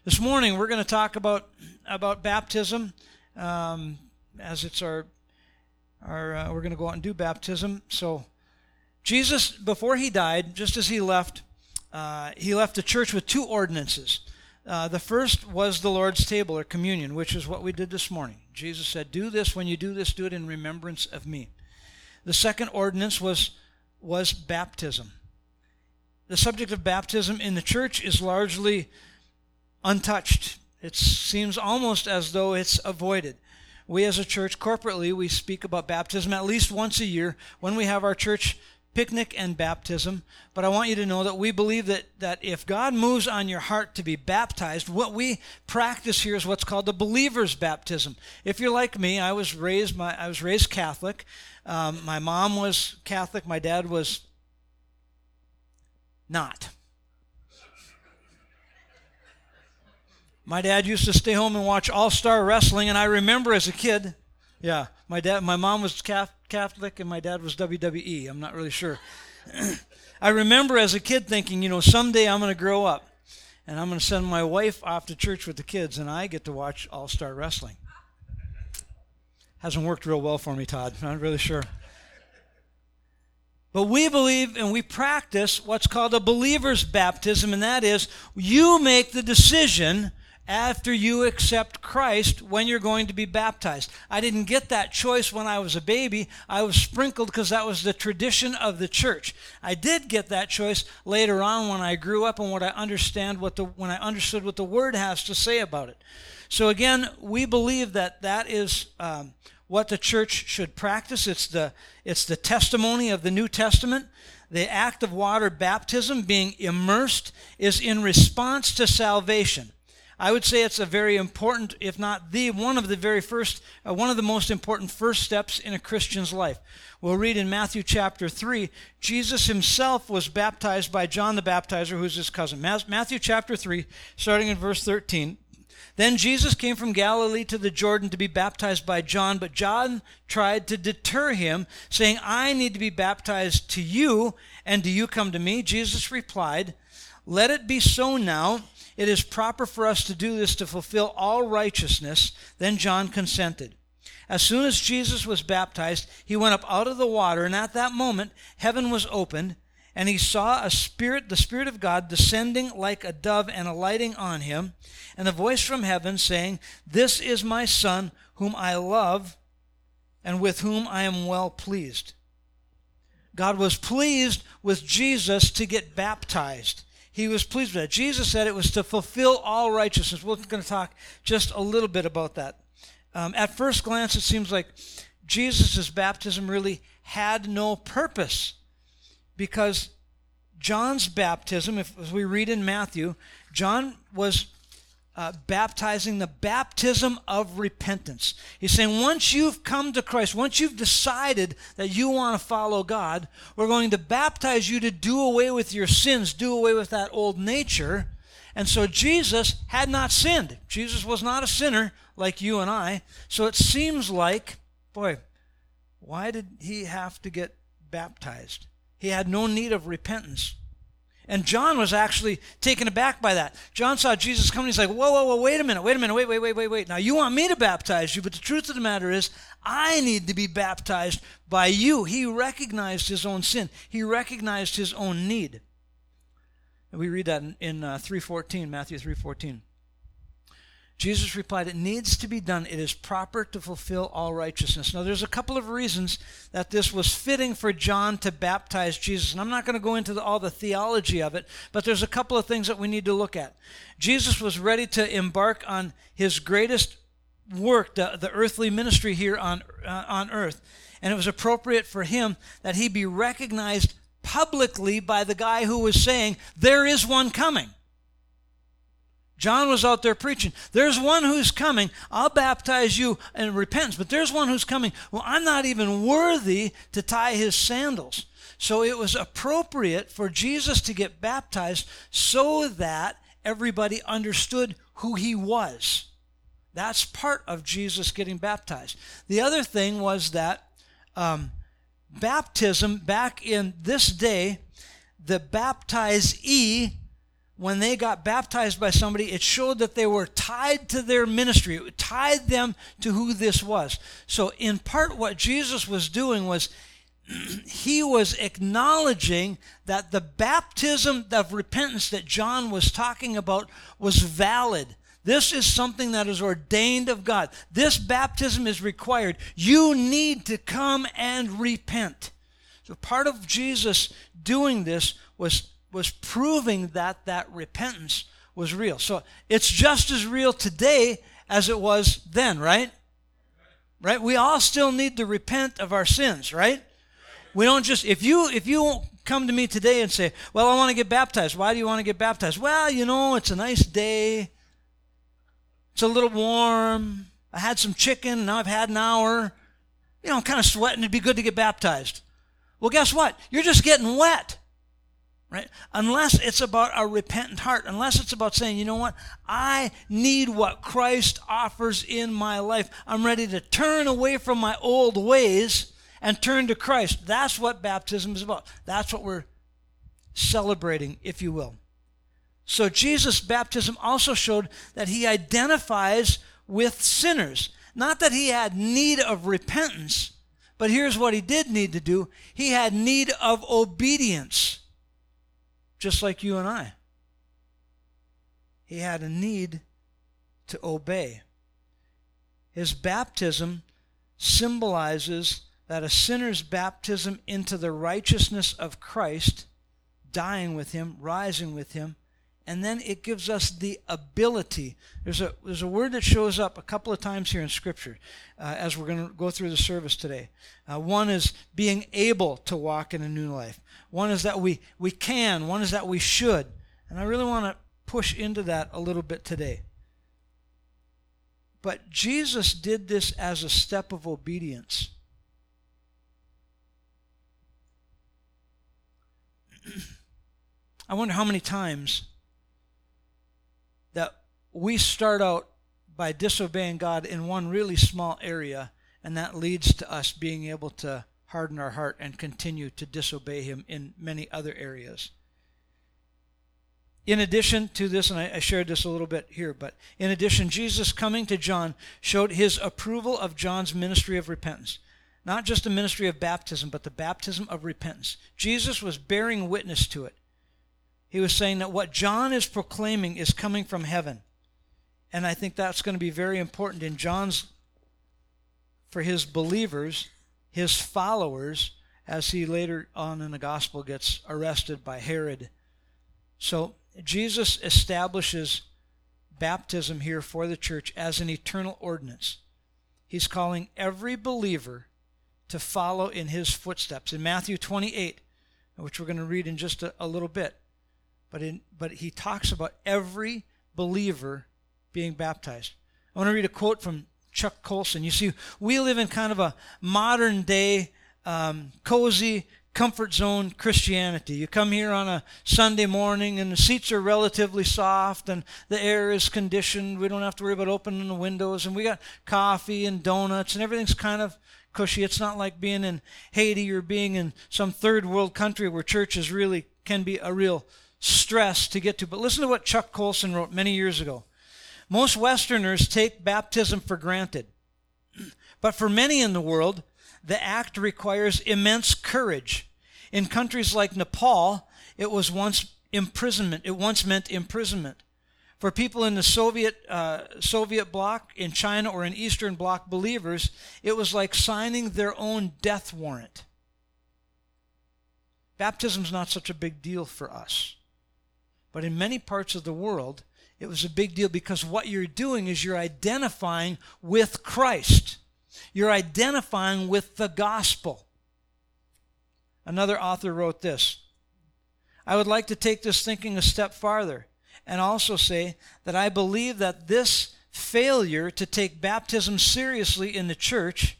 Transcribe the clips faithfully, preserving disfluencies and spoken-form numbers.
This morning we're going to talk about about baptism, um, as it's our our uh, we're going to go out and do baptism. So Jesus, before he died, just as he left, uh, he left the church with two ordinances. Uh, the first was the Lord's table or communion, which is what we did this morning. Jesus said, "Do this when you do this, do it in remembrance of me." The second ordinance was was baptism. The subject of baptism in the church is largely untouched. It seems almost as though it's avoided. We as a church, corporately, we speak about baptism at least once a year when we have our church picnic and baptism. But I want you to know that we believe that, that if God moves on your heart to be baptized, what we practice here is what's called the believer's baptism. If you're like me, I was raised my I was raised Catholic. Um, my mom was Catholic. My dad was not. My dad used to stay home and watch All-Star Wrestling, and I remember as a kid, yeah, my dad, my mom was Catholic and my dad was W W E. I'm not really sure. I remember as a kid thinking, you know, someday I'm going to grow up, and I'm going to send my wife off to church with the kids, and I get to watch All-Star Wrestling. Hasn't worked real well for me, Todd. I'm not really sure. But we believe and we practice what's called a believer's baptism, and that is you make the decision after you accept Christ when you're going to be baptized. I didn't get that choice when I was a baby. I was sprinkled because that was the tradition of the church. I did get that choice later on when I grew up and what I understand what the when I understood what the Word has to say about it. So again, we believe that that is um, what the church should practice. It's the it's the testimony of the New Testament. The act of water baptism, being immersed, is in response to salvation. I would say it's a very important, if not the one of the very first, uh, one of the most important first steps in a Christian's life. We'll read in Matthew chapter three, Jesus himself was baptized by John the Baptizer, who's his cousin. Matthew chapter three, starting in verse thirteen. Then Jesus came from Galilee to the Jordan to be baptized by John, but John tried to deter him, saying, "I need to be baptized to you, and do you come to me?" Jesus replied, "Let it be so now. It is proper for us to do this to fulfill all righteousness." Then John consented. As soon as Jesus was baptized, he went up out of the water, and at that moment heaven was opened, and he saw a spirit, the Spirit of God, descending like a dove and alighting on him, and a voice from heaven saying, "This is my Son, whom I love, and with whom I am well pleased." God was pleased with Jesus to get baptized. He was pleased with that. Jesus said it was to fulfill all righteousness. We're going to talk just a little bit about that. Um, at first glance, it seems like Jesus' baptism really had no purpose, because John's baptism, if, as we read in Matthew, John was uh, baptizing the baptism of repentance. He's saying once you've come to Christ, once you've decided that you want to follow God, we're going to baptize you to do away with your sins, do away with that old nature. And so Jesus had not sinned. Jesus was not a sinner like you and I. So it seems like, boy, why did he have to get baptized? He had no need of repentance. And John was actually taken aback by that. John saw Jesus coming. He's like, whoa, whoa, whoa, wait a minute, wait a minute, wait, wait, wait, wait, wait. Now, you want me to baptize you, but the truth of the matter is, I need to be baptized by you. He recognized his own sin. He recognized his own need. And we read that in, in uh, three fourteen, Matthew three fourteen. Jesus replied, "It needs to be done. It is proper to fulfill all righteousness." Now, there's a couple of reasons that this was fitting for John to baptize Jesus. And I'm not going to go into the, all the theology of it, but there's a couple of things that we need to look at. Jesus was ready to embark on his greatest work, the, the earthly ministry here on, uh, on earth. And it was appropriate for him that he be recognized publicly by the guy who was saying, "There is one coming." John was out there preaching. There's one who's coming. I'll baptize you in repentance, but there's one who's coming. Well, I'm not even worthy to tie his sandals. So it was appropriate for Jesus to get baptized so that everybody understood who he was. That's part of Jesus getting baptized. The other thing was that um, baptism, back in this day, the baptizee when they got baptized by somebody, it showed that they were tied to their ministry. It tied them to who this was. So in part what Jesus was doing was he was acknowledging that the baptism of repentance that John was talking about was valid. This is something that is ordained of God. This baptism is required. You need to come and repent. So part of Jesus doing this was, was proving that that repentance was real. So it's just as real today as it was then, right? Right? We all still need to repent of our sins, right? We don't just, if you if you come to me today and say, well, I want to get baptized. Why do you want to get baptized? Well, you know, it's a nice day. It's a little warm. I had some chicken. Now I've had an hour. You know, I'm kind of sweating. It'd be good to get baptized. Well, guess what? You're just getting wet, right? Unless it's about a repentant heart. Unless it's about saying, you know what? I need what Christ offers in my life. I'm ready to turn away from my old ways and turn to Christ. That's what baptism is about. That's what we're celebrating, if you will. So Jesus' baptism also showed that he identifies with sinners. Not that he had need of repentance, but here's what he did need to do. He had need of obedience, just like you and I. He had a need to obey. His baptism symbolizes that a sinner's baptism into the righteousness of Christ, dying with him, rising with him, and then it gives us the ability. There's a, there's a word that shows up a couple of times here in Scripture uh, as we're going to go through the service today. Uh, one is being able to walk in a new life. One is that we, we can. One is that we should. And I really want to push into that a little bit today. But Jesus did this as a step of obedience. I wonder how many times that we start out by disobeying God in one really small area, and that leads to us being able to harden our heart and continue to disobey him in many other areas. In addition to this, and I, I shared this a little bit here, but in addition, Jesus coming to John showed his approval of John's ministry of repentance. Not just a ministry of baptism, but the baptism of repentance. Jesus was bearing witness to it. He was saying that what John is proclaiming is coming from heaven. And I think that's going to be very important in John's, for his believers, his followers, as he later on in the gospel gets arrested by Herod. So Jesus establishes baptism here for the church as an eternal ordinance. He's calling every believer to follow in his footsteps. In Matthew twenty-eight, which we're going to read in just a, a little bit, but in but he talks about every believer being baptized. I want to read a quote from Chuck Colson. You see, we live in kind of a modern day, um, cozy, comfort zone Christianity. You come here on a Sunday morning and the seats are relatively soft and the air is conditioned. We don't have to worry about opening the windows, and we got coffee and donuts and everything's kind of cushy. It's not like being in Haiti or being in some third world country where churches really can be a real stress to get to. But listen to what Chuck Colson wrote many years ago. Most Westerners take baptism for granted. But for many in the world, the act requires immense courage. In countries like Nepal, it was once imprisonment. It once meant imprisonment. For people in the Soviet uh, Soviet bloc, in China, or in Eastern Bloc believers, it was like signing their own death warrant. Baptism's not such a big deal for us. But in many parts of the world, it was a big deal because what you're doing is you're identifying with Christ. You're identifying with the gospel. Another author wrote this: I would like to take this thinking a step farther and also say that I believe that this failure to take baptism seriously in the church,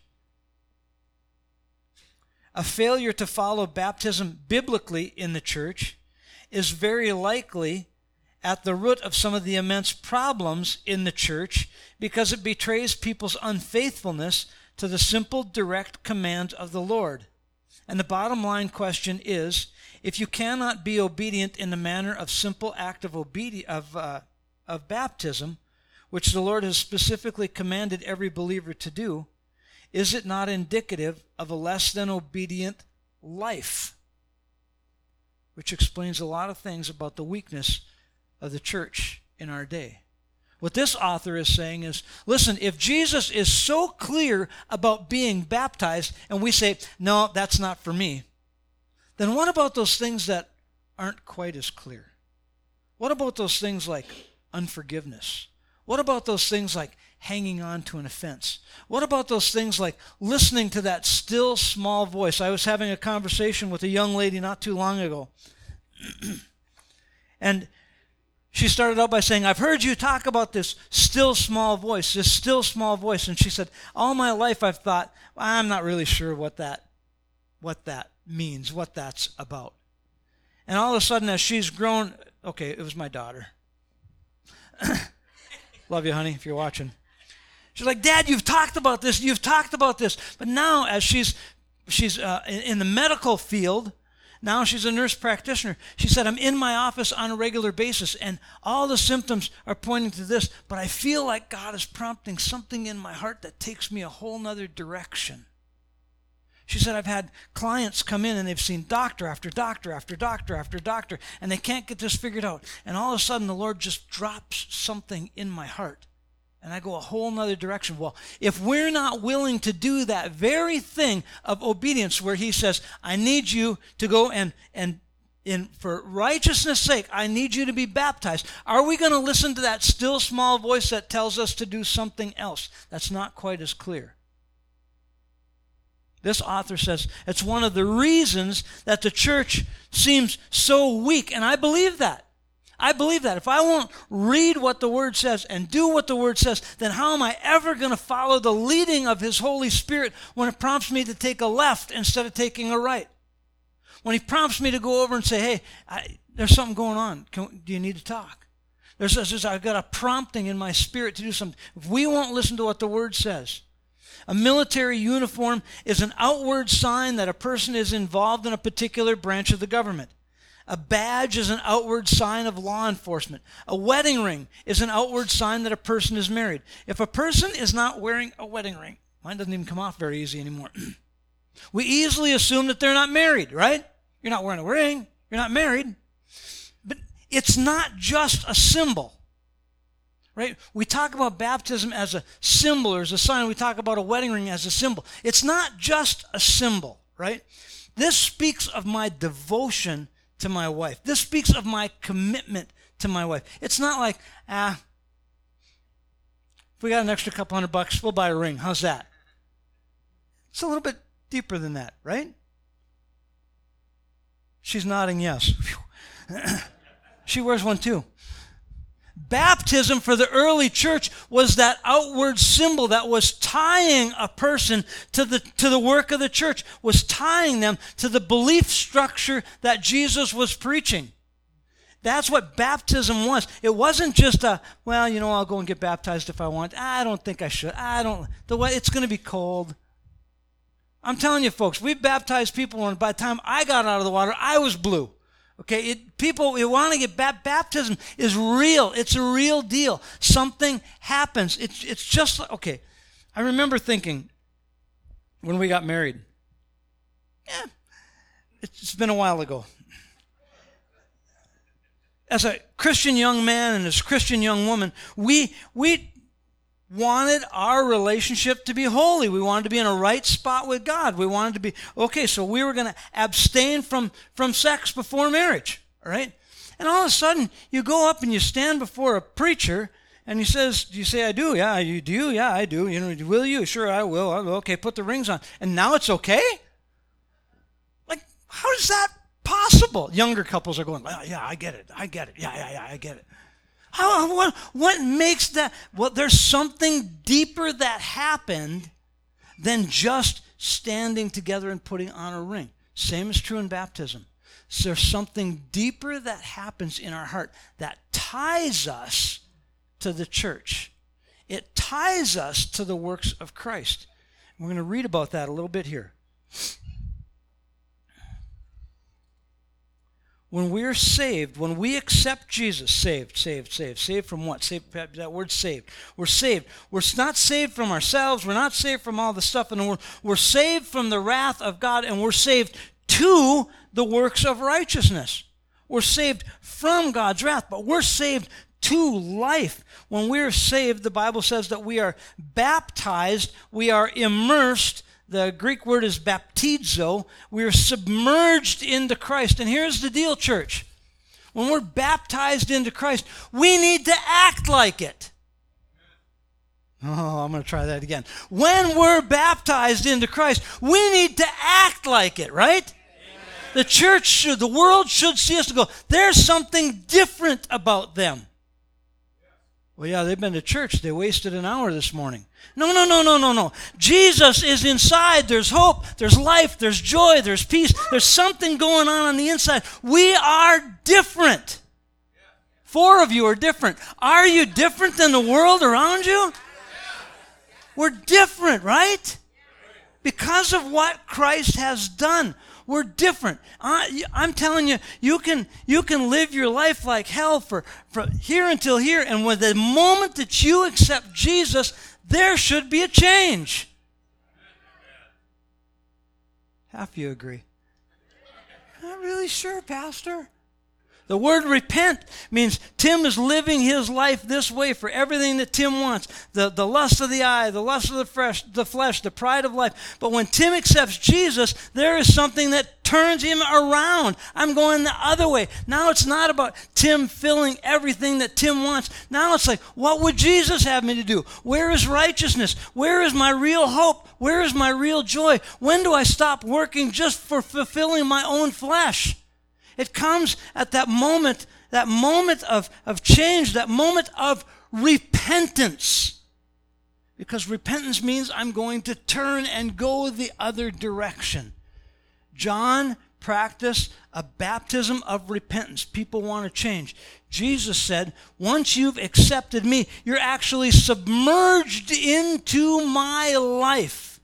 a failure to follow baptism biblically in the church, is very likely at the root of some of the immense problems in the church because it betrays people's unfaithfulness to the simple, direct command of the Lord. And the bottom line question is, if you cannot be obedient in the manner of simple act of obedi- of, uh, of baptism, which the Lord has specifically commanded every believer to do, is it not indicative of a less than obedient life? Which explains a lot of things about the weakness of the church in our day. What this author is saying is, listen, if Jesus is so clear about being baptized and we say, no, that's not for me, then what about those things that aren't quite as clear? What about those things like unforgiveness? What about those things like hanging on to an offense? What about those things like listening to that still small voice? I was having a conversation with a young lady not too long ago. And she started out by saying, I've heard you talk about this still small voice, this still small voice. And she said, all my life I've thought, well, I'm not really sure what that, what that means, what that's about. And all of a sudden, as she's grown, okay, it was my daughter. Love you, honey, if you're watching. She's like, Dad, you've talked about this, you've talked about this. But now, as she's she's uh, in, in the medical field, now she's a nurse practitioner. She said, I'm in my office on a regular basis, and all the symptoms are pointing to this, but I feel like God is prompting something in my heart that takes me a whole nother direction. She said, I've had clients come in and they've seen doctor after doctor after doctor after doctor, and they can't get this figured out. And all of a sudden, the Lord just drops something in my heart, and I go a whole nother direction. Well, if we're not willing to do that very thing of obedience where he says, I need you to go and, and in for righteousness' sake, I need you to be baptized, are we going to listen to that still small voice that tells us to do something else that's not quite as clear? This author says it's one of the reasons that the church seems so weak, and I believe that. I believe that. If I won't read what the Word says and do what the Word says, then how am I ever going to follow the leading of His Holy Spirit when it prompts me to take a left instead of taking a right? When He prompts me to go over and say, hey, I, there's something going on. Can, do you need to talk? There's, there's, I've got a prompting in my spirit to do something. If we won't listen to what the Word says, a military uniform is an outward sign that a person is involved in a particular branch of the government. A badge is an outward sign of law enforcement. A wedding ring is an outward sign that a person is married. If a person is not wearing a wedding ring, mine doesn't even come off very easy anymore. We easily assume that they're not married, right? You're not wearing a ring. You're not married. But it's not just a symbol. Right? We talk about baptism as a symbol or as a sign. We talk about a wedding ring as a symbol. It's not just a symbol, right? This speaks of my devotion to my wife. This speaks of my commitment to my wife. It's not like, ah, if we got an extra couple hundred bucks, we'll buy a ring. How's that? It's a little bit deeper than that, right? She's nodding yes. She wears one too. Baptism for the early church was that outward symbol that was tying a person to the to the work of the church, was tying them to the belief structure that Jesus was preaching. That's what baptism was. It wasn't just a, well, you know, I'll go and get baptized if I want. I don't think I should. I don't, the way it's going to be cold. I'm telling you, folks, we've baptized people, and by the time I got out of the water, I was blue. Okay, it, people, we want to get bap- baptism is real. It's a real deal. Something happens. It's it's just like, okay, I remember thinking when we got married, yeah, it's been a while ago. As a Christian young man and as a Christian young woman, we we wanted our relationship to be holy. We wanted to be in a right spot with God. We wanted to be, okay, so we were going to abstain from, from sex before marriage, all right? And all of a sudden, you go up and you stand before a preacher, and he says, do you say, I do? Yeah, you do? Yeah, I do. You know, will you? Sure, I will. I will. Okay, put the rings on. And now it's okay? Like, how is that possible? Younger couples are going, oh, yeah, I get it. I get it. Yeah, yeah, yeah, I get it. How, what, what makes that? Well, there's something deeper that happened than just standing together and putting on a ring. Same is true in baptism. So there's something deeper that happens in our heart that ties us to the church. It ties us to the works of Christ. We're going to read about that a little bit here. When we're saved, when we accept Jesus, saved, saved, saved, saved from what? Saved, that word saved. We're saved. We're not saved from ourselves. We're not saved from all the stuff in the world. We're saved from the wrath of God, and we're saved to the works of righteousness. We're saved from God's wrath, but we're saved to life. When we're saved, the Bible says that we are baptized, we are immersed. The Greek word is baptizo. We are submerged into Christ. And here's the deal, church. When we're baptized into Christ, we need to act like it. Oh, I'm going to try that again. When we're baptized into Christ, we need to act like it, right? Amen. The church should, the world should see us and go, there's something different about them. Well, yeah, they've been to church. They wasted an hour this morning. No, no, no, no, no, no. Jesus is inside. There's hope. There's life. There's joy. There's peace. There's something going on on the inside. We are different. Four of you are different. Are you different than the world around you? We're different, right? Because of what Christ has done. We're different. I, I'm telling you, you can you can live your life like hell for, from here until here, and with the moment that you accept Jesus, there should be a change. Half of you agree. Not really sure, Pastor. The word repent means Tim is living his life this way for everything that Tim wants. The, the lust of the eye, the lust of the flesh, the flesh, the pride of life. But when Tim accepts Jesus, there is something that turns him around. I'm going the other way. Now it's not about Tim filling everything that Tim wants. Now it's like, what would Jesus have me to do? Where is righteousness? Where is my real hope? Where is my real joy? When do I stop working just for fulfilling my own flesh? It comes at that moment, that moment of, of change, that moment of repentance. Because repentance means I'm going to turn and go the other direction. John practiced a baptism of repentance. People want to change. Jesus said, once you've accepted me, you're actually submerged into my life.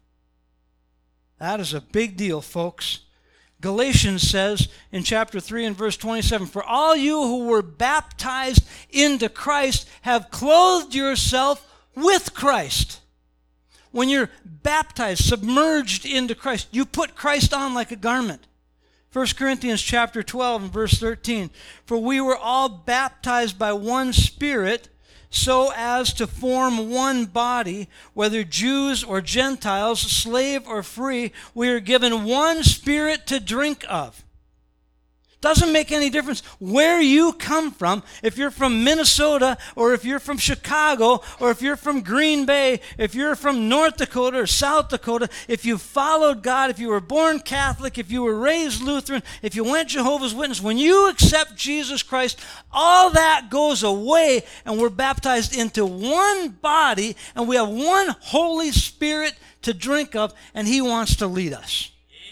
That is a big deal, folks. Galatians says in chapter three and verse twenty-seven, for all you who were baptized into Christ have clothed yourself with Christ. When you're baptized, submerged into Christ, you put Christ on like a garment. First Corinthians chapter twelve and verse thirteen, for we were all baptized by one Spirit, so as to form one body, whether Jews or Gentiles, slave or free, we are given one Spirit to drink of. Doesn't make any difference where you come from. If you're from Minnesota, or if you're from Chicago, or if you're from Green Bay, if you're from North Dakota or South Dakota, if you followed God, if you were born Catholic, if you were raised Lutheran, if you went Jehovah's Witness, when you accept Jesus Christ, all that goes away, and we're baptized into one body, and we have one Holy Spirit to drink of, and He wants to lead us.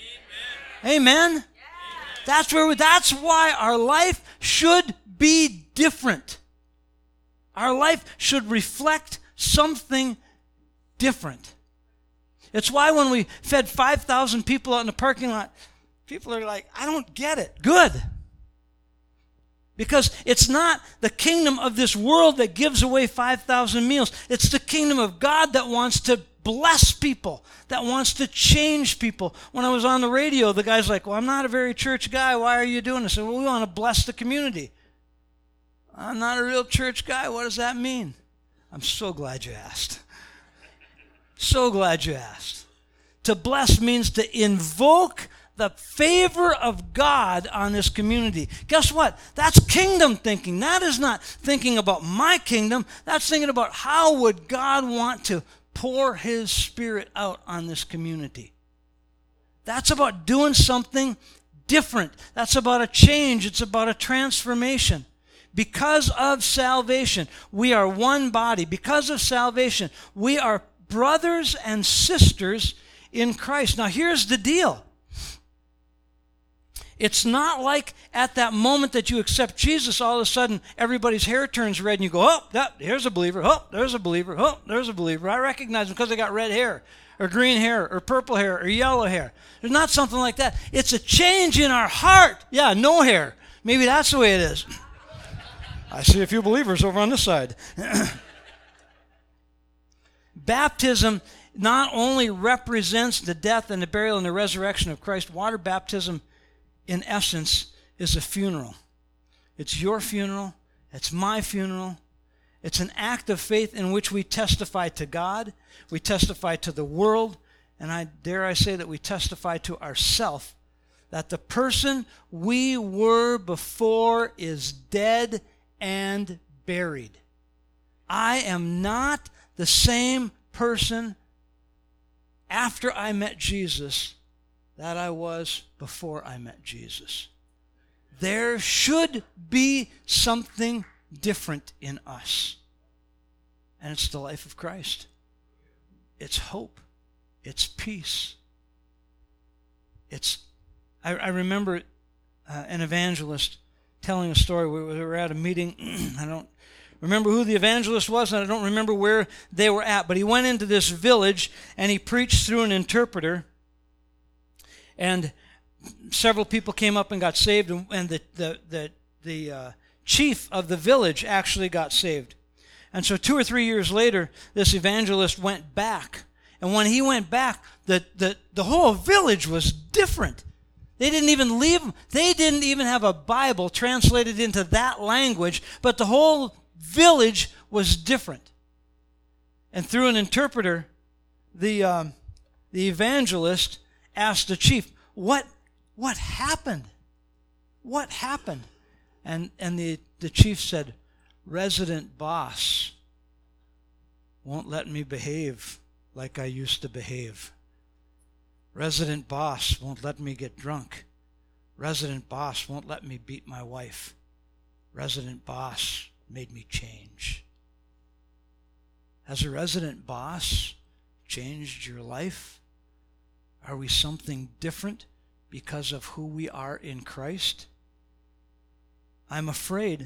Amen? Amen? That's where we, that's why our life should be different. Our life should reflect something different. It's why when we fed five thousand people out in the parking lot, people are like, I don't get it. Good. Because it's not the kingdom of this world that gives away five thousand meals. It's the kingdom of God that wants to bless people, that wants to change people. When I was on the radio, the guy's like, well, I'm not a very church guy. Why are you doing this? I said, well, we want to bless the community. I'm not a real church guy. What does that mean? I'm so glad you asked. So glad you asked. To bless means to invoke the favor of God on this community. Guess what? That's kingdom thinking. That is not thinking about my kingdom. That's thinking about how would God want to pour His Spirit out on this community. That's about doing something different. That's about a change. It's about a transformation. Because of salvation, we are one body. Because of salvation, we are brothers and sisters in Christ. Now, here's the deal. It's not like at that moment that you accept Jesus, all of a sudden everybody's hair turns red and you go, oh, that, here's a believer. Oh, there's a believer. Oh, there's a believer. I recognize them because they got red hair or green hair or purple hair or yellow hair. There's not something like that. It's a change in our heart. Yeah, no hair. Maybe that's the way it is. I see a few believers over on this side. Baptism not only represents the death and the burial and the resurrection of Christ, water baptism, in essence, is a funeral. It's your funeral. It's my funeral. It's an act of faith in which we testify to God, we testify to the world, and I dare I say that we testify to ourselves that the person we were before is dead and buried. I am not the same person after I met Jesus that I was before I met Jesus. There should be something different in us. And it's the life of Christ. It's hope. It's peace. It's, I, I remember uh, an evangelist telling a story. We were at a meeting. I don't remember who the evangelist was, and I don't remember where they were at, but he went into this village, and he preached through an interpreter, and several people came up and got saved, and, and the, the, the, the uh, chief of the village actually got saved. And so two or three years later, this evangelist went back. And when he went back, the, the, the whole village was different. They didn't even leave. They didn't even have a Bible translated into that language, but the whole village was different. And through an interpreter, the, um, the evangelist asked the chief, what, what happened? What happened? And, and the, the chief said, resident boss won't let me behave like I used to behave. Resident boss won't let me get drunk. Resident boss won't let me beat my wife. Resident boss made me change. Has a resident boss changed your life? Are we something different because of who we are in Christ? I'm afraid,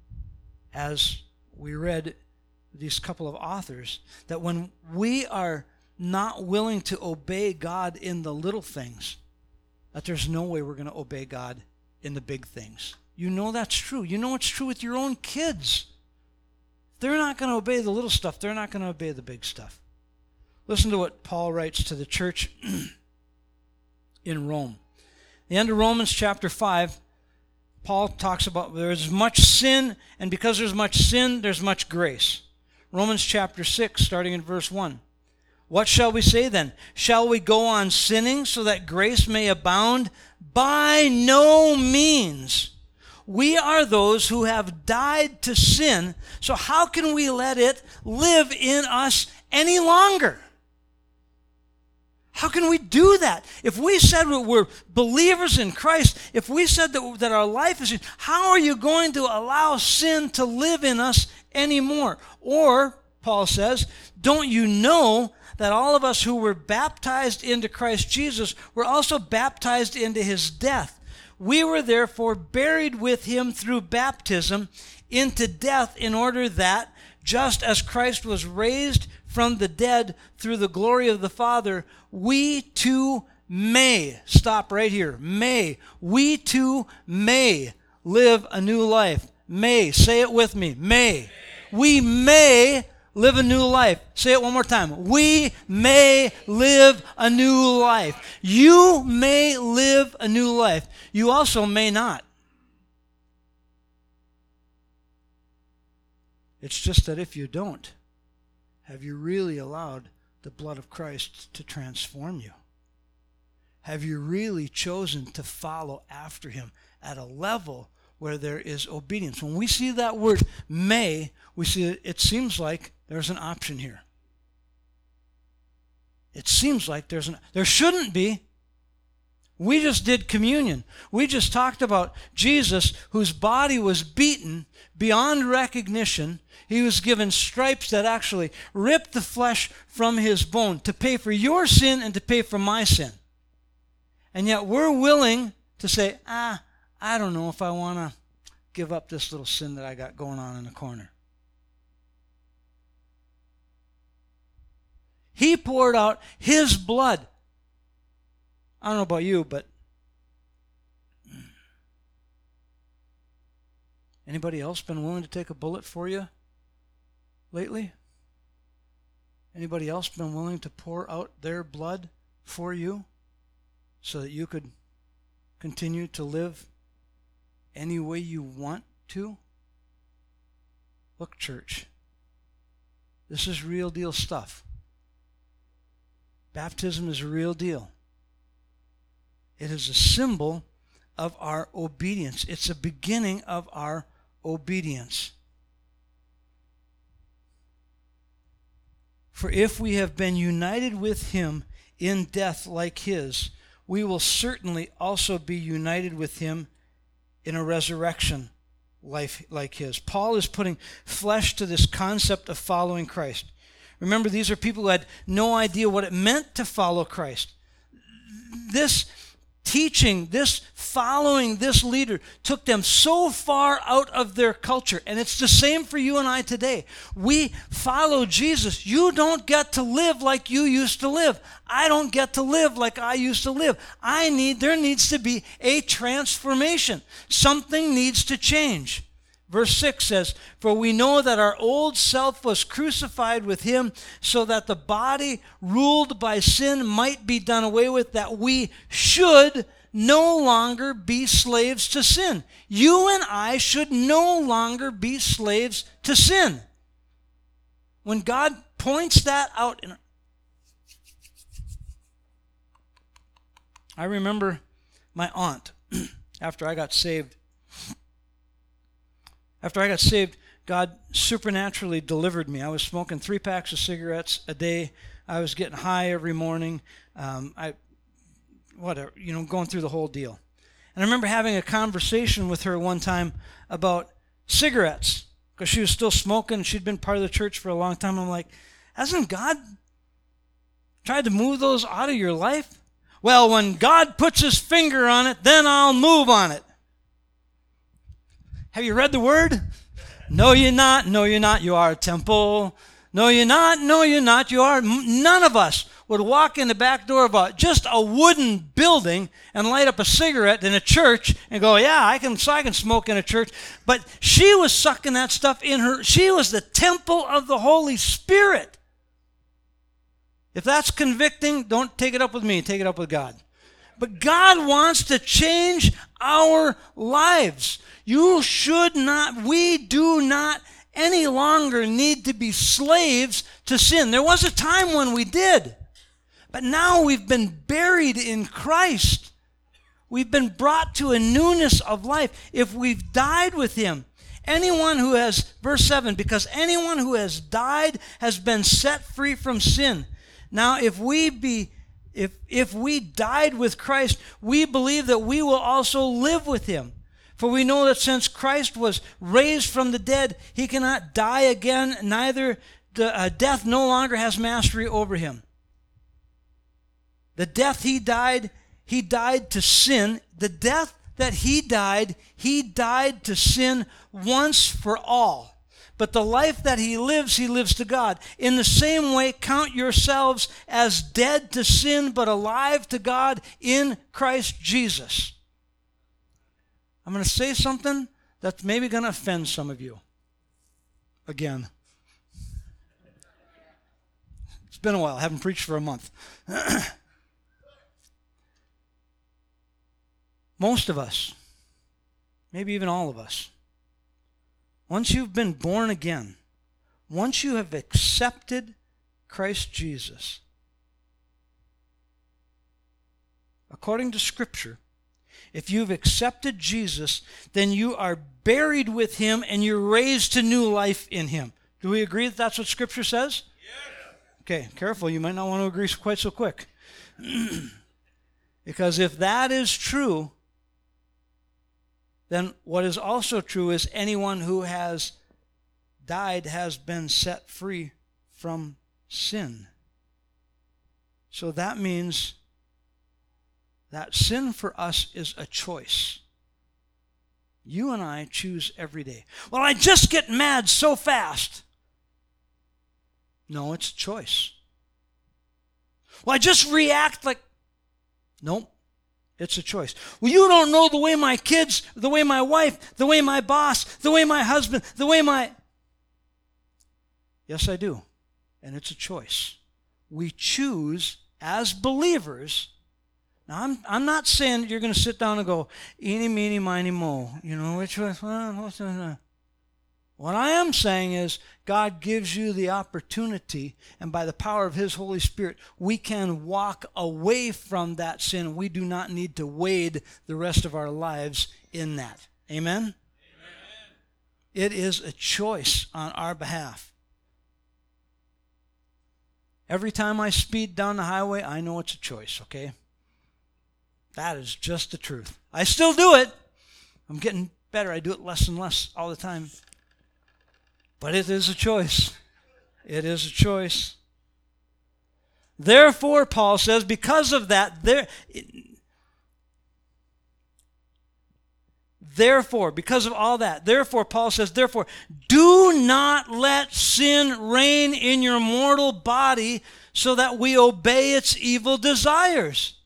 as we read these couple of authors, that when we are not willing to obey God in the little things, that there's no way we're going to obey God in the big things. You know that's true. You know it's true with your own kids. They're not going to obey the little stuff. They're not going to obey the big stuff. Listen to what Paul writes to the church in Rome. The end of Romans chapter five, Paul talks about there's much sin, and because there's much sin, there's much grace. Romans chapter six, starting in verse one. What shall we say then? Shall we go on sinning so that grace may abound? By no means. We are those who have died to sin, so how can we let it live in us any longer? How can we do that? If we said we're believers in Christ, if we said that, that our life is, how are you going to allow sin to live in us anymore? Or, Paul says, don't you know that all of us who were baptized into Christ Jesus were also baptized into his death? We were therefore buried with him through baptism into death, in order that, just as Christ was raised from the dead through the glory of the Father, we too may, stop right here, may, we too may live a new life. May, say it with me, may. We may live a new life. Say it one more time. We may live a new life. You may live a new life. You also may not. It's just that if you don't, have you really allowed the blood of Christ to transform you? Have you really chosen to follow after him at a level where there is obedience? When we see that word may, we see it, it seems like there's an option here. It seems like there's an, there shouldn't be. We just did communion. We just talked about Jesus, whose body was beaten beyond recognition. He was given stripes that actually ripped the flesh from his bone to pay for your sin and to pay for my sin. And yet we're willing to say, ah, I don't know if I want to give up this little sin that I got going on in the corner. He poured out his blood. I don't know about you, but Anybody else been willing to take a bullet for you lately? Anybody else been willing to pour out their blood for you so that you could continue to live any way you want to? Look, church, this is real deal stuff. Baptism is a real deal. It is a symbol of our obedience. It's a beginning of our obedience. For if we have been united with him in death like his, we will certainly also be united with him in a resurrection life like his. Paul is putting flesh to this concept of following Christ. Remember, these are people who had no idea what it meant to follow Christ. This teaching, this following this leader took them so far out of their culture. And it's the same for you and I today. We follow Jesus. You don't get to live like you used to live. I don't get to live like I used to live. I need, there needs to be a transformation. Something needs to change. Verse six says, "For we know that our old self was crucified with him, so that the body ruled by sin might be done away with, that we should no longer be slaves to sin." You and I should no longer be slaves to sin. When God points that out, in I remember my aunt, after I got saved, After I got saved, God supernaturally delivered me. I was smoking three packs of cigarettes a day. I was getting high every morning. Um, I, whatever, you know, going through the whole deal. And I remember having a conversation with her one time about cigarettes, because she was still smoking. She'd been part of the church for a long time. I'm like, hasn't God tried to move those out of your life? Well, when God puts his finger on it, then I'll move on it. Have you read the word? No, you're not. No, you're not. You are a temple. No, you're not. No, you're not. You are. None of us would walk in the back door of a, just a wooden building and light up a cigarette in a church and go, yeah, I can, so I can smoke in a church. But she was sucking that stuff in her. She was the temple of the Holy Spirit. If that's convicting, don't take it up with me. Take it up with God. But God wants to change our lives. You should not, we do not any longer need to be slaves to sin. There was a time when we did, but now we've been buried in Christ. We've been brought to a newness of life. If we've died with him, anyone who has, verse seven, because anyone who has died has been set free from sin. Now, if we be If, if we died with Christ, we believe that we will also live with him. For we know that since Christ was raised from the dead, he cannot die again, neither the, uh, death no longer has mastery over him. The death he died, he died to sin. The death that he died, he died to sin once for all. But the life that he lives, he lives to God. In the same way, count yourselves as dead to sin, but alive to God in Christ Jesus. I'm going to say something that's maybe going to offend some of you. Again. It's been a while. I haven't preached for a month. Most of us, maybe even all of us, once you've been born again, once you have accepted Christ Jesus, according to Scripture, if you've accepted Jesus, then you are buried with him and you're raised to new life in him. Do we agree that that's what Scripture says? Yes. Okay, careful. You might not want to agree quite so quick. Because if that is true, then what is also true is anyone who has died has been set free from sin. So that means that sin for us is a choice. You and I choose every day. Well, I just get mad so fast. No, it's a choice. Well, I just react like, nope, It's a choice. Well, you don't know the way my kids, the way my wife, the way my boss, the way my husband, the way my... Yes, I do. And it's a choice. We choose as believers. Now, I'm I'm not saying that you're going to sit down and go, eeny, meeny, miny, mo. You know, which was... What I am saying is God gives you the opportunity, and by the power of His Holy Spirit, we can walk away from that sin. We do not need to wade the rest of our lives in that. Amen? Amen. It is a choice on our behalf. Every time I speed down the highway, I know it's a choice, okay? That is just the truth. I still do it. I'm getting better. I do it less and less all the time. But it is a choice. It is a choice. Therefore, Paul says, because of that, there, therefore, because of all that, therefore, Paul says, therefore, do not let sin reign in your mortal body so that we obey its evil desires.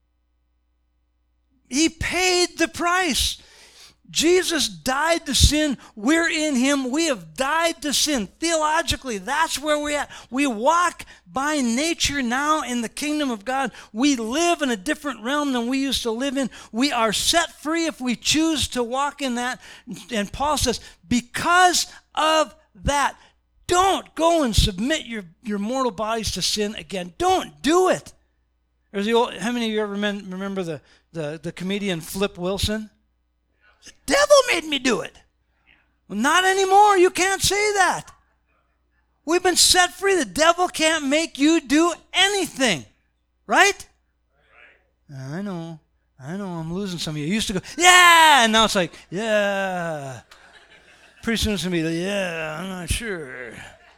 He paid the price. Jesus died to sin. We're in Him. We have died to sin. Theologically, that's where we're at. We walk by nature now in the kingdom of God. We live in a different realm than we used to live in. We are set free if we choose to walk in that. And Paul says, because of that, don't go and submit your, your mortal bodies to sin again. Don't do it. There's the old, how many of you ever remember the, the, the comedian Flip Wilson? The devil made me do it. Well, not anymore. You can't say that. We've been set free. The devil can't make you do anything. Right? I know. I know. I'm losing some of you. I used to go, yeah! And now it's like, yeah. Pretty soon it's going to be like, yeah, I'm not sure.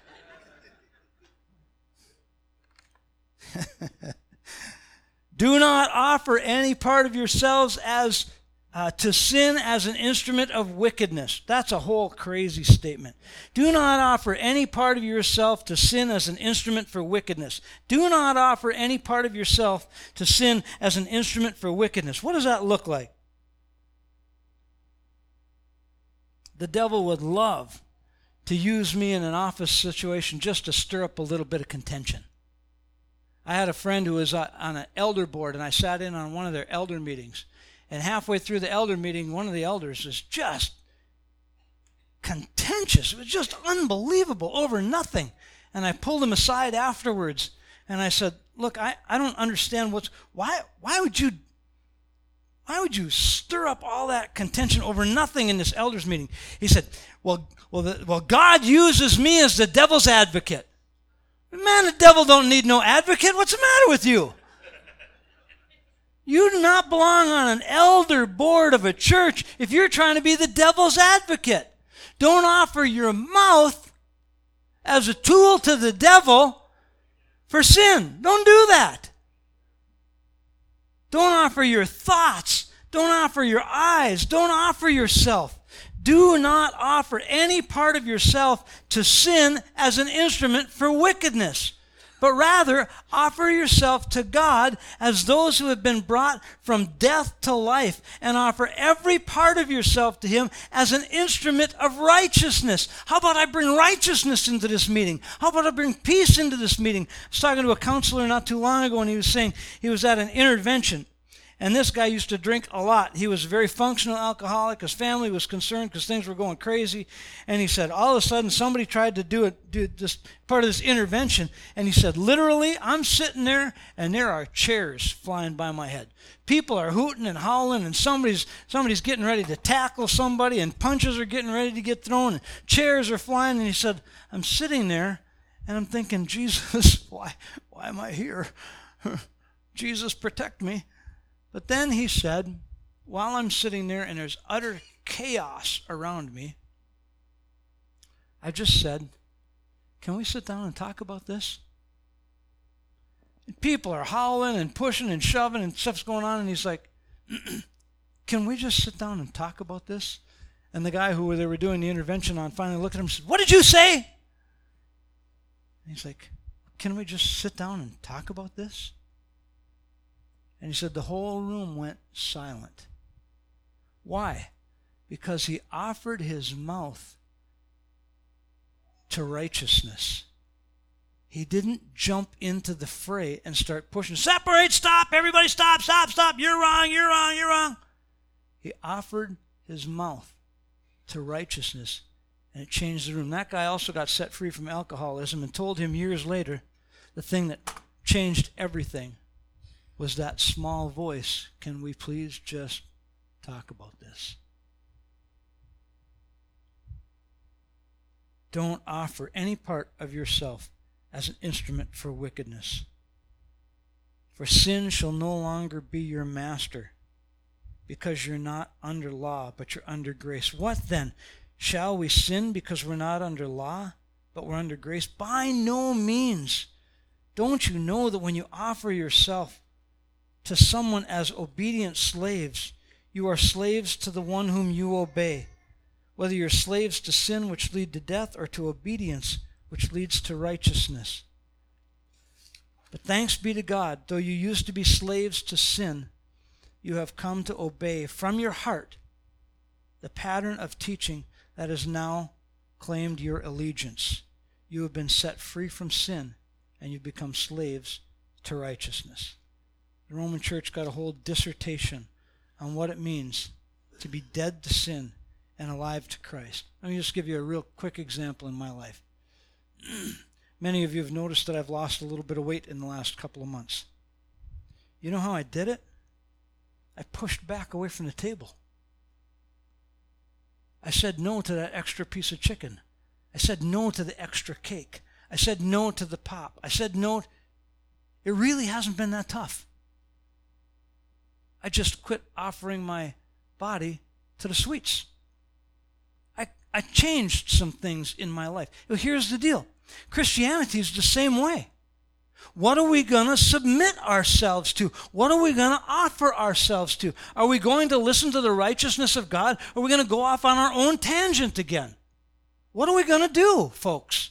Do not offer any part of yourselves as Uh, to sin as an instrument of wickedness. That's a whole crazy statement. Do not offer any part of yourself to sin as an instrument for wickedness. Do not offer any part of yourself to sin as an instrument for wickedness. What does that look like? The devil would love to use me in an office situation just to stir up a little bit of contention. I had a friend who was on an elder board, and I sat in on one of their elder meetings. And halfway through the elder meeting, one of the elders was just contentious. It was just unbelievable over nothing. And I pulled him aside afterwards, and I said, look, I, I don't understand what's, why why would you, why would you stir up all that contention over nothing in this elders meeting? He said, well, well, the, well, God uses me as the devil's advocate. Man, the devil don't need no advocate. What's the matter with you? You do not belong on an elder board of a church if you're trying to be the devil's advocate. Don't offer your mouth as a tool to the devil for sin. Don't do that. Don't offer your thoughts. Don't offer your eyes. Don't offer yourself. Do not offer any part of yourself to sin as an instrument for wickedness, but rather offer yourself to God as those who have been brought from death to life, and offer every part of yourself to Him as an instrument of righteousness. How about I bring righteousness into this meeting? How about I bring peace into this meeting? I was talking to a counselor not too long ago, and he was saying he was at an intervention. And this guy used to drink a lot. He was a very functional alcoholic. His family was concerned because things were going crazy. And he said, all of a sudden, somebody tried to do it, do this part of this intervention. And he said, literally, I'm sitting there, and there are chairs flying by my head. People are hooting and howling, and somebody's somebody's getting ready to tackle somebody, and punches are getting ready to get thrown, and chairs are flying. And he said, I'm sitting there, and I'm thinking, Jesus, why, why am I here? Jesus, protect me. But then he said, while I'm sitting there and there's utter chaos around me, I just said, can we sit down and talk about this? And people are howling and pushing and shoving and stuff's going on, and he's like, can we just sit down and talk about this? And the guy who they were doing the intervention on finally looked at him and said, what did you say? And he's like, can we just sit down and talk about this? And he said the whole room went silent. Why? Because he offered his mouth to righteousness. He didn't jump into the fray and start pushing. Separate, stop, everybody stop, stop, stop. You're wrong, you're wrong, you're wrong. He offered his mouth to righteousness, and it changed the room. That guy also got set free from alcoholism, and told him years later the thing that changed everything was that small voice. Can we please just talk about this? Don't offer any part of yourself as an instrument for wickedness. For sin shall no longer be your master, because you're not under law, but you're under grace. What then? Shall we sin because we're not under law, but we're under grace? By no means. Don't you know that when you offer yourself to someone as obedient slaves, you are slaves to the one whom you obey, whether you're slaves to sin, which lead to death, or to obedience, which leads to righteousness. But thanks be to God, though you used to be slaves to sin, you have come to obey from your heart the pattern of teaching that has now claimed your allegiance. You have been set free from sin, and you've become slaves to righteousness. The Roman Church got a whole dissertation on what it means to be dead to sin and alive to Christ. Let me just give you a real quick example in my life. Many of you have noticed that I've lost a little bit of weight in the last couple of months. You know how I did it? I pushed back away from the table. I said no to that extra piece of chicken. I said no to the extra cake. I said no to the pop. I said no. It really hasn't been that tough. I just quit offering my body to the sweets. I, I changed some things in my life. Well, here's the deal. Christianity is the same way. What are we going to submit ourselves to? What are we going to offer ourselves to? Are we going to listen to the righteousness of God? Or are we going to go off on our own tangent again? What are we going to do, folks?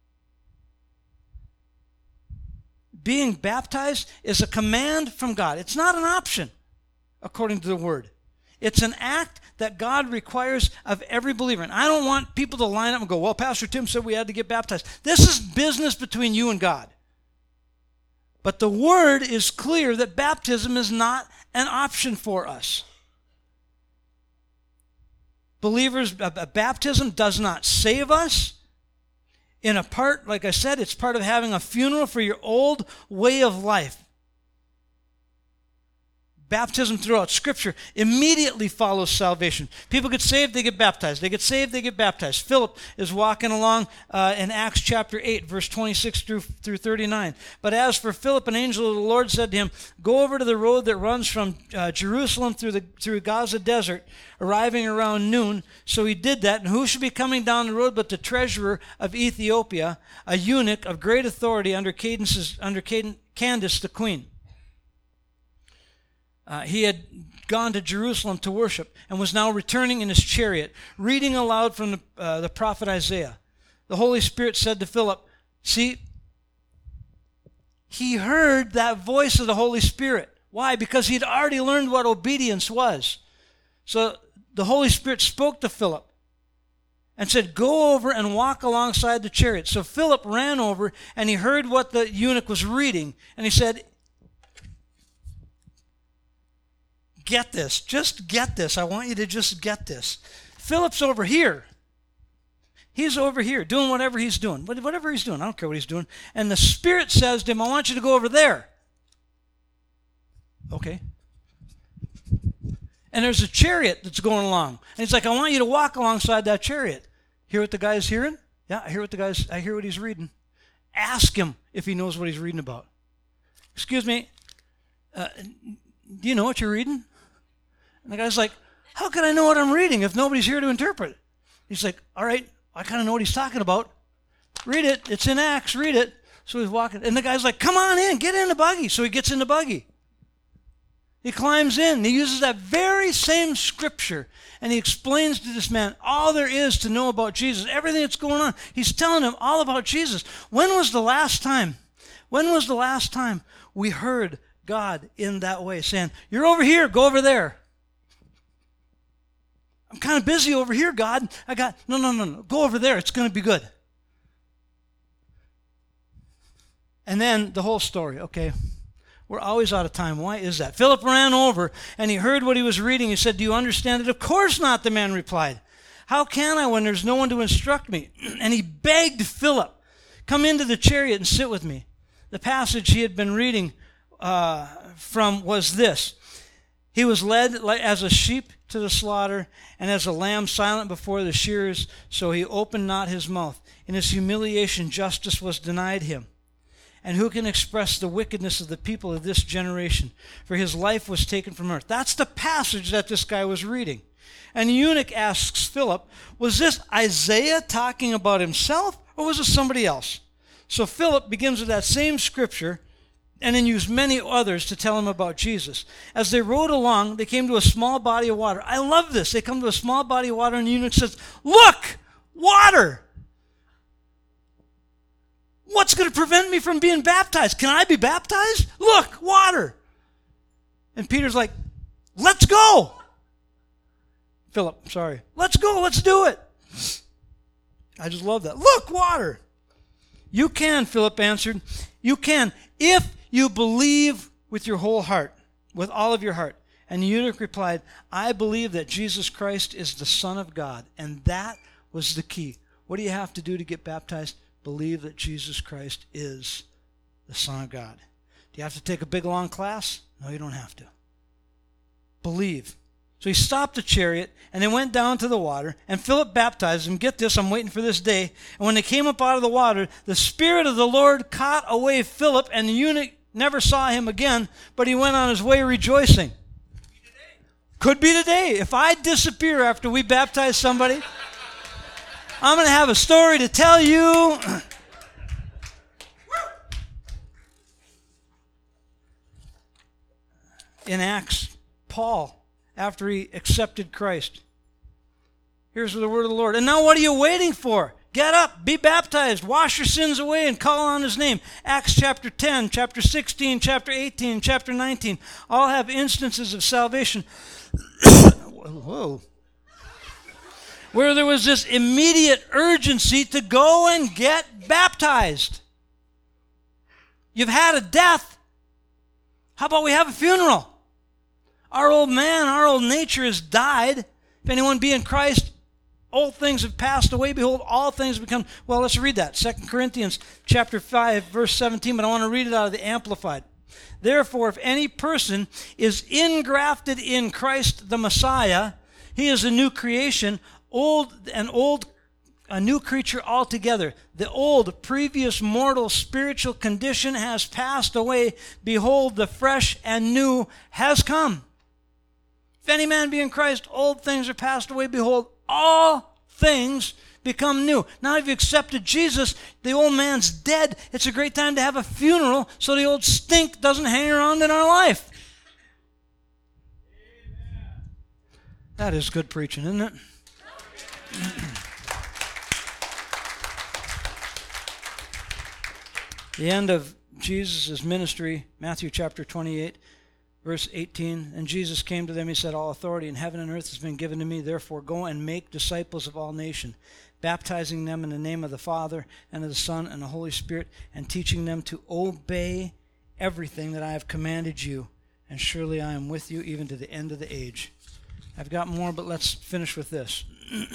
Being baptized is a command from God. It's not an option, according to the Word. It's an act that God requires of every believer. And I don't want people to line up and go, well, Pastor Tim said we had to get baptized. This is business between you and God. But the Word is clear that baptism is not an option for us. Believers, uh, baptism does not save us. In a part, like I said, it's part of having a funeral for your old way of life. Baptism throughout Scripture immediately follows salvation. People get saved, they get baptized. They get saved, they get baptized. Philip is walking along uh, in Acts chapter eight, verse twenty-six through, through thirty-nine. But as for Philip, an angel of the Lord said to him, go over to the road that runs from uh, Jerusalem through the through Gaza desert, arriving around noon. So he did that. And who should be coming down the road but the treasurer of Ethiopia, a eunuch of great authority under, Cadence's, under Candace the queen. Uh, he had gone to Jerusalem to worship and was now returning in his chariot, reading aloud from the, uh, the prophet Isaiah. The Holy Spirit said to Philip, see, he heard that voice of the Holy Spirit. Why? Because he'd already learned what obedience was. So the Holy Spirit spoke to Philip and said, go over and walk alongside the chariot. So Philip ran over and he heard what the eunuch was reading. And he said, get this. Just get this. I want you to just get this. Philip's over here. He's over here doing whatever he's doing. Whatever he's doing. I don't care what he's doing. And the Spirit says to him, I want you to go over there. Okay. And there's a chariot that's going along. And he's like, I want you to walk alongside that chariot. Hear what the guy's hearing? Yeah, I hear what the guy's, I hear what he's reading. Ask him if he knows what he's reading about. Excuse me, uh, do you know what you're reading? And the guy's like, how can I know what I'm reading if nobody's here to interpret it? He's like, all right, I kind of know what he's talking about. Read it. It's in Acts. Read it. So he's walking. And the guy's like, come on in. Get in the buggy. So he gets in the buggy. He climbs in. He uses that very same scripture. And he explains to this man all there is to know about Jesus. Everything that's going on. He's telling him all about Jesus. When was the last time? When was the last time we heard God in that way, saying, you're over here, go over there. I'm kind of busy over here, God. I got, no, no, no, no, go over there. It's going to be good. And then the whole story, okay. We're always out of time. Why is that? Philip ran over, and he heard what he was reading. He said, do you understand it? Of course not, the man replied. How can I when there's no one to instruct me? And he begged Philip, come into the chariot and sit with me. The passage he had been reading uh, from was this. He was led as a sheep to the slaughter, and as a lamb silent before the shearers, so he opened not his mouth. In his humiliation, justice was denied him. And who can express the wickedness of the people of this generation? For his life was taken from earth. That's the passage that this guy was reading. And the eunuch asks Philip, was this Isaiah talking about himself, or was it somebody else? So Philip begins with that same scripture, and then used many others to tell him about Jesus. As they rode along, they came to a small body of water. I love this. They come to a small body of water, and the eunuch says, look, water! What's going to prevent me from being baptized? Can I be baptized? Look, water. And Peter's like, let's go. Philip, sorry. Let's go, let's do it. I just love that. Look, water. You can, Philip answered. You can, if you believe with your whole heart, with all of your heart. And the eunuch replied, I believe that Jesus Christ is the Son of God. And that was the key. What do you have to do to get baptized? Believe that Jesus Christ is the Son of God. Do you have to take a big, long class? No, you don't have to. Believe. So he stopped the chariot, and they went down to the water, and Philip baptized him. Get this, I'm waiting for this day. And when they came up out of the water, the Spirit of the Lord caught away Philip, and the eunuch never saw him again, but he went on his way rejoicing. Could be today. If I disappear after we baptize somebody, I'm going to have a story to tell you. In Acts, Paul, after he accepted Christ, here's the word of the Lord. And now what are you waiting for? Get up, be baptized, wash your sins away, and call on his name. Acts chapter ten, chapter sixteen, chapter eighteen, chapter nineteen, all have instances of salvation. Whoa. Where there was this immediate urgency to go and get baptized. You've had a death. How about we have a funeral? Our old man, our old nature has died. If anyone be in Christ, old things have passed away. Behold, all things become... Well, let's read that. Second Corinthians chapter five, verse seventeen, but I want to read it out of the Amplified. Therefore, if any person is ingrafted in Christ the Messiah, he is a new creation, old an old a new creature altogether. The old previous mortal spiritual condition has passed away. Behold, the fresh and new has come. If any man be in Christ, old things are passed away. Behold, all things become new. Now if you accepted Jesus, the old man's dead. It's a great time to have a funeral so the old stink doesn't hang around in our life. That is good preaching, isn't it? The end of Jesus' ministry, Matthew chapter twenty-eight, verse eighteen. And Jesus came to them, he said, all authority in heaven and earth has been given to me. Therefore go and make disciples of all nations, baptizing them in the name of the Father and of the Son and the Holy Spirit, and teaching them to obey everything that I have commanded you. And surely I am with you even to the end of the age. I've got more, but let's finish with this.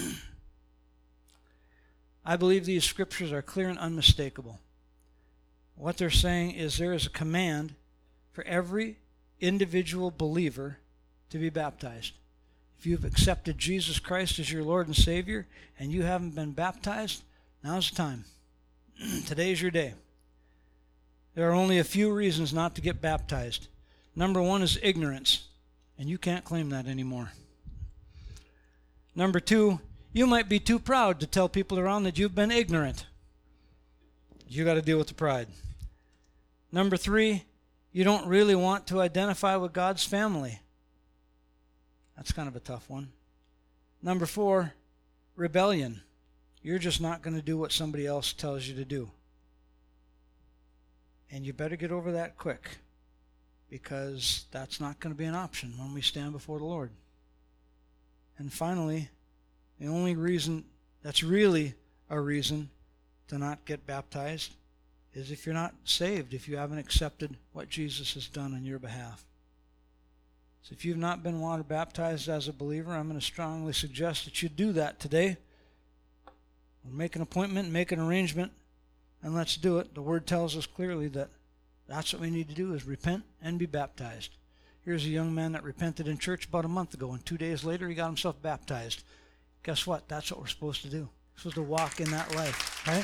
I believe these scriptures are clear and unmistakable. What they're saying is there is a command for every individual believer to be baptized. If you've accepted Jesus Christ as your Lord and Savior and you haven't been baptized, now's the time. Today's your day. There are only a few reasons not to get baptized. Number one is ignorance, and you can't claim that anymore. Number two, you might be too proud to tell people around that you've been ignorant. You got to deal with the pride. Number three, you don't really want to identify with God's family. That's kind of a tough one. Number four, rebellion. You're just not going to do what somebody else tells you to do. And you better get over that quick. because that's not going to be an option when we stand before the Lord. And finally, the only reason that's really a reason to not get baptized is if you're not saved, if you haven't accepted what Jesus has done on your behalf. So if you've not been water baptized as a believer, I'm going to strongly suggest that you do that today. Or make an appointment, make an arrangement, and let's do it. The Word tells us clearly that that's what we need to do, is repent and be baptized. Here's a young man that repented in church about a month ago, and two days later he got himself baptized. Guess what? That's what we're supposed to do. We're supposed to walk in that life, right?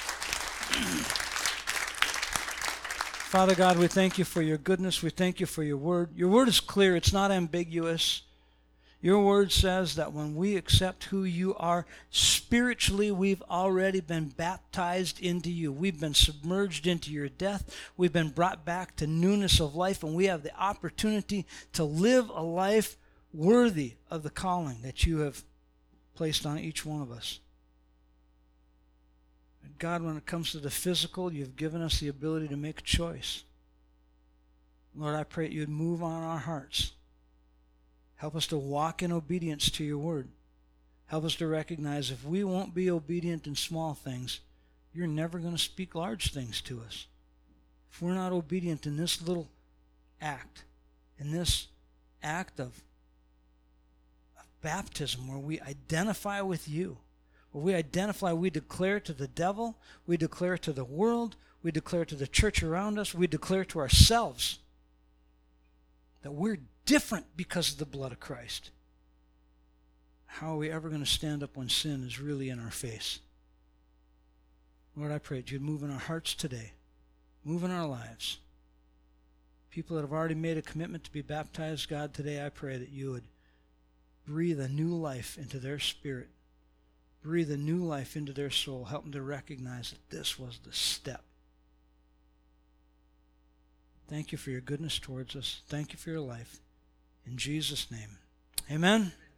Father God, we thank you for your goodness. We thank you for your word. Your word is clear. It's not ambiguous. Your word says that when we accept who you are, spiritually we've already been baptized into you. We've been submerged into your death. We've been brought back to newness of life, and we have the opportunity to live a life worthy of the calling that you have placed on each one of us. And God, when it comes to the physical, you've given us the ability to make a choice. Lord, I pray that you'd move on our hearts. Help us to walk in obedience to your word. Help us to recognize if we won't be obedient in small things, you're never going to speak large things to us. If we're not obedient in this little act, in this act of, of baptism where we identify with you, where we identify, we declare to the devil, we declare to the world, we declare to the church around us, we declare to ourselves that we're different because of the blood of Christ. How are we ever going to stand up when sin is really in our face? Lord, I pray that you'd move in our hearts today. Move in our lives. People that have already made a commitment to be baptized, God, today I pray that you would breathe a new life into their spirit. Breathe a new life into their soul. Help them to recognize that this was the step. Thank you for your goodness towards us. Thank you for your life. In Jesus' name, amen.